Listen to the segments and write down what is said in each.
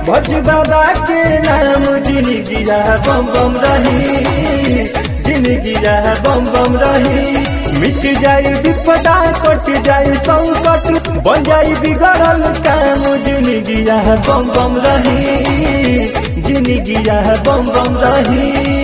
भज बाबा के नाम जिंदगिया बम बम रही, जिंदगिया बम बम रही। मिट जाए विपदा कट जाए संकट, बन जाए बिगड़ल काम जिंदगिया बम बम रही, जिंदगिया बम बम रही।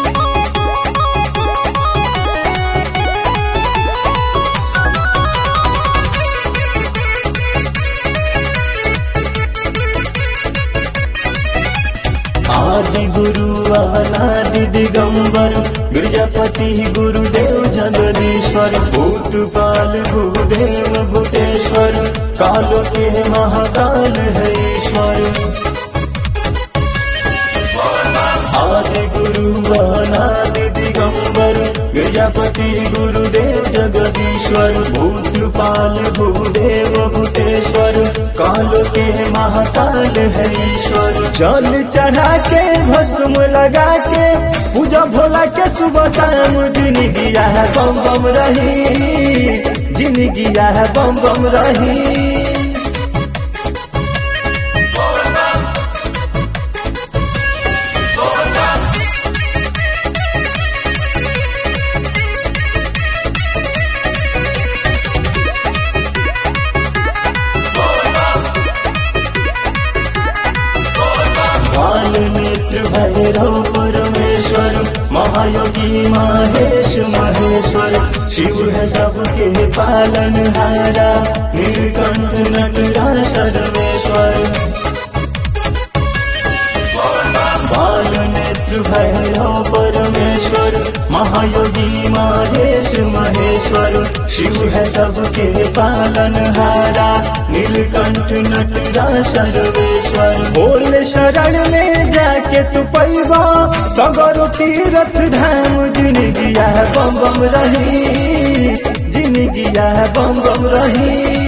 आदि गुरु अनादि दिगंबर गिरजापति गुरुदेव जगदीश्वर, भूतपाल भूदेव भूतेश्वर, काल के महाकाल है ईश्वर। आदि गुरु अनादि दिगंबर गिरजापति गुरुदेव जगदीश्वर, भूतपाल भूदेव भूतेश्वर, काल के महाकाल है ईश्वर। जल चढ़ा के भस्म लगा के पूजा भोला के सुबह शाम जिंदगिया बम बम रही, जिंदगिया बम बम रही। नेत्र भैरव परमेश्वर, महायोगी महेश महेश्वर, शिव है सबके पालनहारा, नीलकंठ नटराज सर्वेश्वर। बाल नेत्र भैरव परमेश्वर, महायोगी महेश महेश्वर, शिव है सबके पालनहारा, नीलकंठ नटराज सर्वेश्वर। बोल शरण में जाके तू पैबा सगरो तीरथ धाम जिंदगिया बम बम रही, जिंदगिया बम बम रही।